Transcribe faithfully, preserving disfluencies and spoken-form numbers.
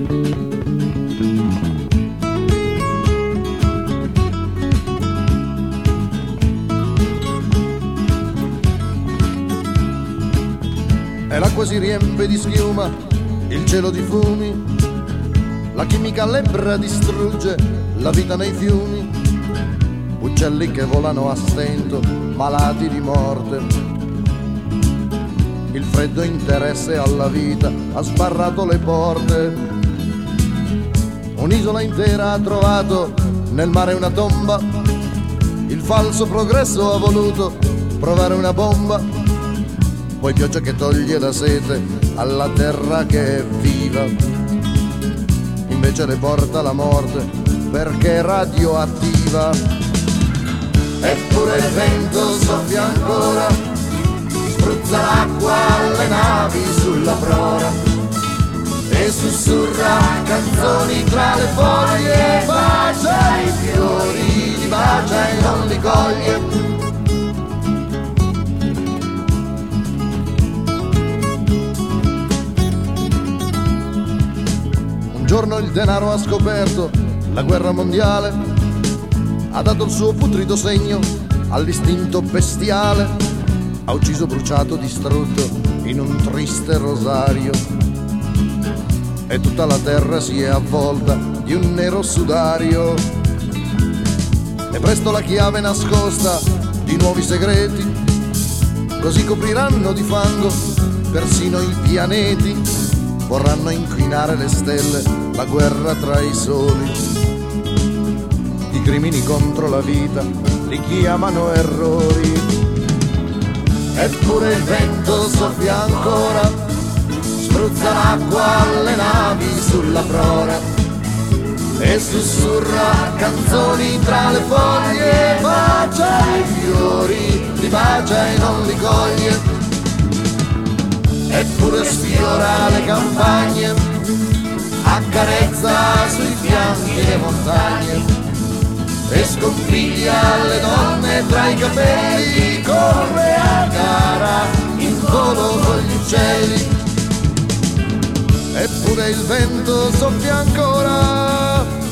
E l'acqua si riempie di schiuma, il cielo di fumi, la chimica lebbra distrugge la vita nei fiumi, uccelli che volano a stento, malati di morte. Il freddo interesse alla vita ha sbarrato le porte. Un'isola intera ha trovato nel mare una tomba, il falso progresso ha voluto provare una bomba. Poi pioggia che toglie la sete alla terra che è viva, invece le porta la morte perché è radioattiva. Eppure il vento soffia ancora, spruzza l'acqua alle navi sulla prora e sussurra canzoni tra le foglie, bacia i fiori, li bacia e non li coglie. Un giorno il denaro ha scoperto la guerra mondiale, ha dato il suo putrido segno all'istinto bestiale, ha ucciso, bruciato, distrutto in un triste rosario, e tutta la terra si è avvolta di un nero sudario. E presto la chiave nascosta di nuovi segreti, così copriranno di fango persino i pianeti. Vorranno inquinare le stelle, la guerra tra i soli. I crimini contro la vita li chiamano errori. Eppure il vento soffia ancora, spruzza l'acqua alle navi sulla prora e sussurra canzoni tra le foglie, bacia i fiori, li bacia e non li coglie. Eppure sfiora le campagne, accarezza sui fianchi le montagne e sconfiglia le donne tra i capelli, corre a gara in volo con gli uccelli. Eppure il vento soffia ancora,